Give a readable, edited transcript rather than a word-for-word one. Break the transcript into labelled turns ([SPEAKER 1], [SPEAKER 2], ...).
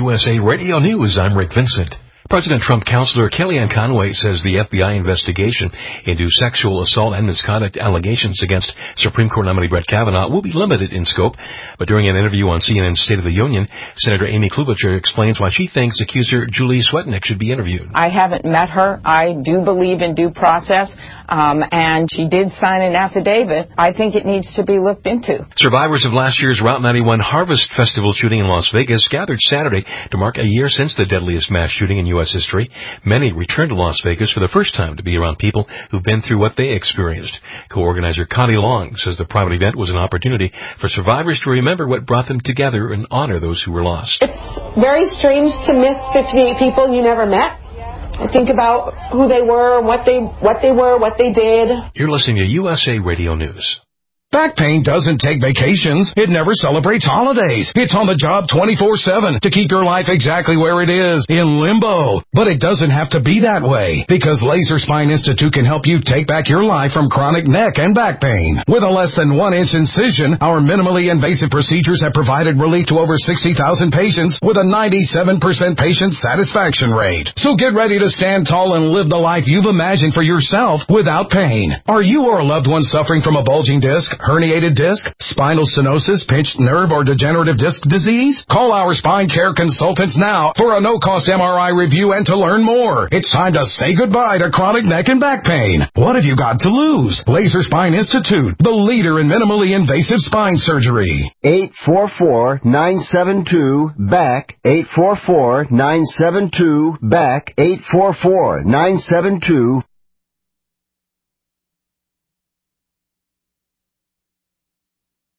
[SPEAKER 1] USA Radio News, I'm Rick Vincent. President Trump counselor Kellyanne Conway says the FBI investigation into sexual assault and misconduct allegations against Supreme Court nominee Brett Kavanaugh will be limited in scope. But during an interview on CNN's State of the Union, Senator Amy Klobuchar explains why she thinks accuser Julie Swetnick should be interviewed.
[SPEAKER 2] I haven't met her. I do believe in due process, and she did sign an affidavit. I think it needs to be looked into.
[SPEAKER 1] Survivors of last year's Route 91 Harvest Festival shooting in Las Vegas gathered Saturday to mark a year since the deadliest mass shooting in U.S. history. Many returned to Las Vegas for the first time to be around people who've been through what they experienced. Co-organizer Connie Long says the private event was an opportunity for survivors to remember what brought them together and honor those who were lost.
[SPEAKER 3] It's very strange to miss 58 people you never met. Think about who they were, what they did.
[SPEAKER 1] You're listening to USA Radio News.
[SPEAKER 4] Back pain doesn't take vacations. It never celebrates holidays. It's on the job 24/7 to keep your life exactly where it is, in limbo. But it doesn't have to be that way, because Laser Spine Institute can help you take back your life from chronic neck and back pain. With a less than 1-inch incision, our minimally invasive procedures have provided relief to over 60,000 patients with a 97% patient satisfaction rate. So get ready to stand tall and live the life you've imagined for yourself without pain. Are you or a loved one suffering from a bulging disc, herniated disc, spinal stenosis, pinched nerve, or degenerative disc disease? Call our spine care consultants now for a no-cost MRI review and to learn more. It's time to say goodbye to chronic neck and back pain. What have you got to lose? Laser Spine Institute, the leader in minimally invasive spine surgery.
[SPEAKER 5] 844-972-BACK, 844-972-BACK, 844-972-BACK.